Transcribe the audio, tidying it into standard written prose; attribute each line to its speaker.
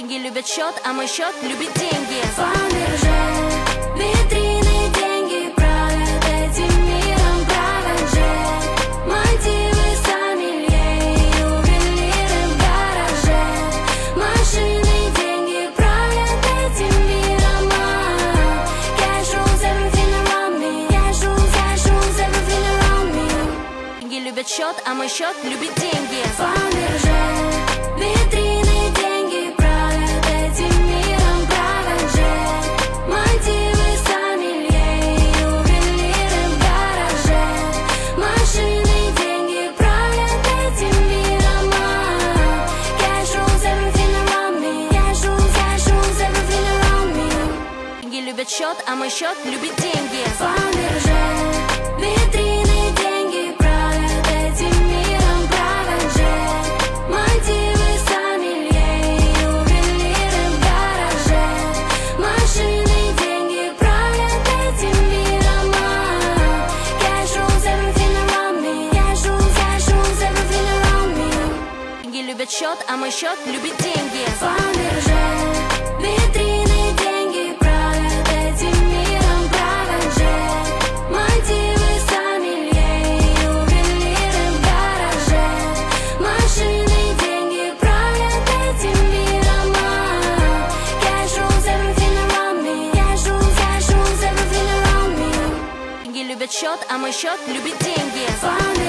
Speaker 1: Деньги любят счет, а мой счет любит деньги.
Speaker 2: Фаберже, витрины, деньги правят этим миром, правят же. Мотивы, сомелье и ювелиры в гараже. Машины, деньги правят этим миром. Cash rules everything around me. Cash rules everything around me.
Speaker 1: Деньги любят счет, а мой счет любит деньги.
Speaker 2: Фаберже, витрины, деньги правят этим миром, правят же. Мотивы, сомелье и ювелиры в гараже. Машины, деньги правят этим миром. Cash rules everything around me. Cash rules everything around me.
Speaker 1: Деньги любят счет, а мой счет любит деньги.
Speaker 2: Фаберже, витрины, деньги правят этим миром, правят же. Мотивы, сомелье и ювелиры в гараже. Машины, деньги правят этим миром. Cash rules everything around me. Cash rules everything around me.
Speaker 1: Деньги любят счет, а мой счет любит деньги.
Speaker 2: Фаберже, витрины, деньги правят этим миром, правят же. Мотивы, сомелье и ювелиры в гараже. Машины, деньги правят этим миром. Cash rules everything around me. Cash rules everything around me.
Speaker 1: Деньги любят счет, а мой счет любит деньги.